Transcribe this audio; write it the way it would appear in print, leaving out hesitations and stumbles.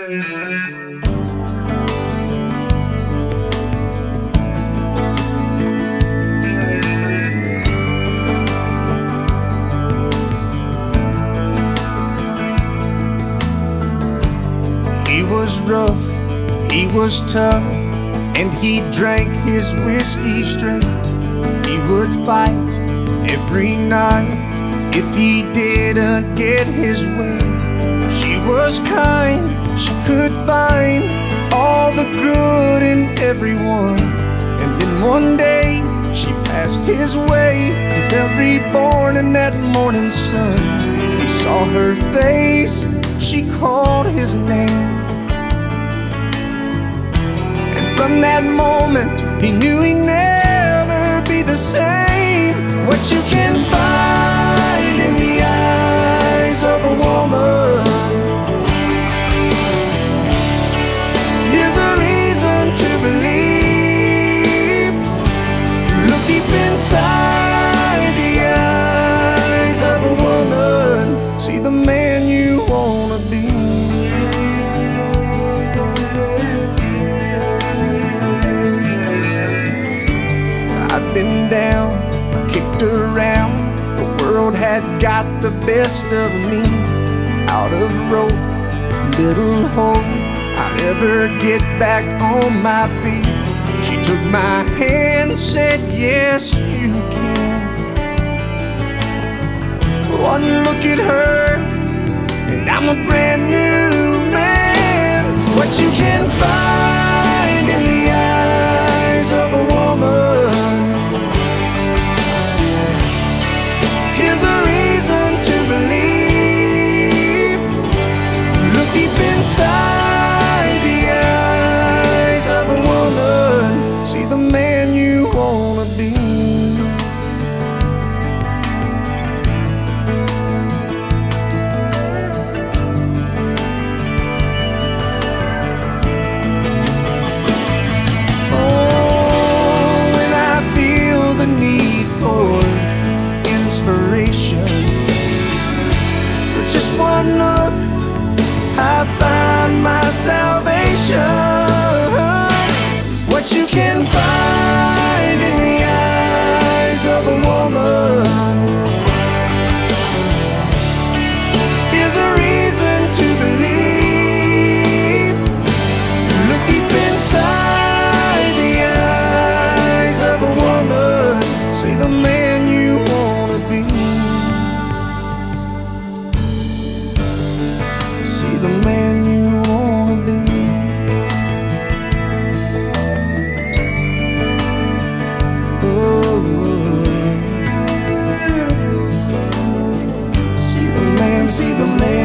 He was rough, he was tough, and he drank his whiskey straight. He would fight every night if he didn't get his way. She was kind, she could find all the good in everyone. And then one day she passed his way. He felt reborn in that morning sun. He saw her face, she called his name. And from that moment he knew he'd never be the same. What you can find in the eyes of a woman is a reason to believe. Look deep inside the eyes of a woman, see the man you wanna be. I've been down, kicked around, the world had got the best of me. Out of rope, little hope I'll ever get back on my feet. She took my hand, said yes you can. One look at her and I'm a brand new man. What you can find in the eyes of a woman is a reason to believe. Look deep inside the eyes of a woman, see the man you wanna be. Oh, when I feel the need for inspiration, with just one look I find my salvation. What you can find in the eyes of a woman is a reason to believe. Look deep inside the eyes of a woman, see the man you wanna be. See the man you wanna be. Oh, see the man